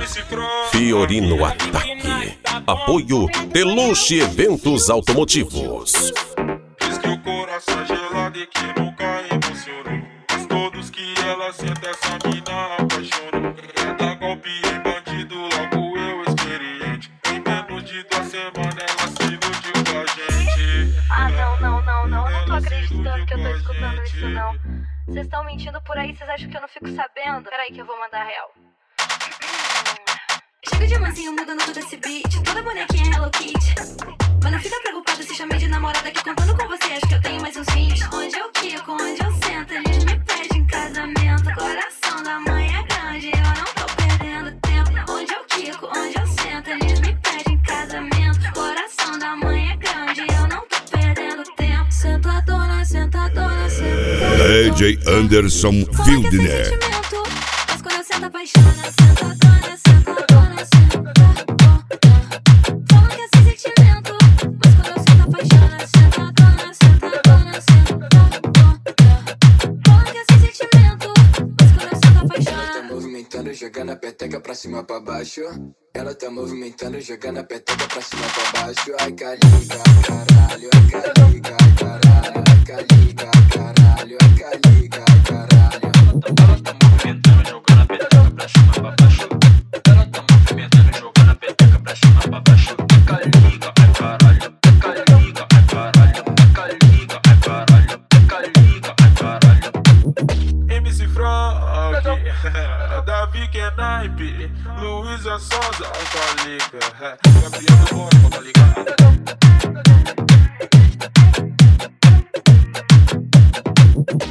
Fiorino Ataque. Apoio Deluxe Eventos Automotivos. Diz que o coração é gelado e que nunca emocionou. Mas todos que ela senta, essa mina apaixonou. É dar golpe em bandido, logo eu experiente. Em menos de 2 semanas ela se iludiu com a gente. Ah, não tô acreditando que eu tô escutando isso, não. Vocês estão mentindo por aí, vocês acham que eu não fico sabendo? Peraí que eu vou mandar real. Chega de mansinho mudando todo esse beat, toda bonequinha Hello Kitty. Mas não fica preocupada se chamei de namorada, que contando com você acho que eu tenho mais uns 20. Onde eu quico, onde eu sento, eles me pedem casamento. Coração da mãe é grande, eu não tô perdendo tempo. Onde eu quico, onde eu sento, eles me pedem casamento. Coração da mãe é grande, eu não tô perdendo tempo. Sentadona, sentadona, sentadona. DJ Anderson Wildner. Mas quando eu sento apaixona, sentadona, sentadona, sentadona. Falam que é sem sentimento, mas quando eu sento apaixona, sentadona, sentadona, sentadona. Falam que é sem sentimento, mas quando eu sento apaixona. Ela tá movimentando, jogando a peteca pra cima pra baixo. Ela tá movimentando, jogando a peteca pra cima pra baixo. Ai, caliga, caralho, ai, caliga, caralho, ai, caliga, caralho, ai, caliga, caralho. Ela tá movimentando, jogando a peteca pra cima pra baixo. Ela tá movimentando, jogando a peteca pra cima pra baixo. Caliga, ai, caralho, caliga, ai, caralho, caliga, ai, caralho, caliga, ai, caralho. MC Frank, Davi Kenaipe, Luísa Sonza, Calica, Gabriel do Bom, Calica.